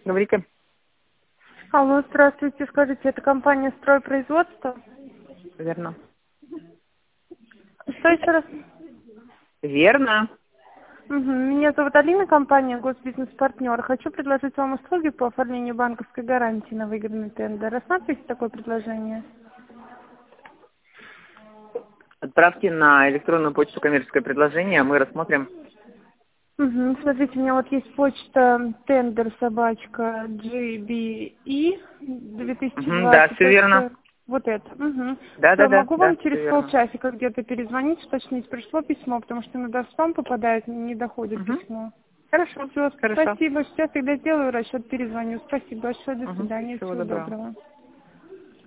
Говорите. Алло, здравствуйте. Скажите, это компания «Стройпроизводство»? Верно. Что еще раз? Верно. Меня зовут Алина, компания «Госбизнес-партнер». Хочу предложить вам услуги по оформлению банковской гарантии на выигранный тендер. Рассмотрите такое предложение? Отправьте на электронную почту коммерческое предложение, мы рассмотрим. Смотрите, у меня вот есть почта тендер собачка GBE Да, все 2020. верно. Вот это. Да, да, Все, да, могу да, вам все через верно. полчасика где-то перезвонить, уточнить, пришло письмо, потому что иногда в спам попадает, не доходит письмо. Хорошо. Все, Хорошо. спасибо. Сейчас тогда сделаю расчет, перезвоню. Спасибо большое, до свидания, Всего всего доброго. доброго.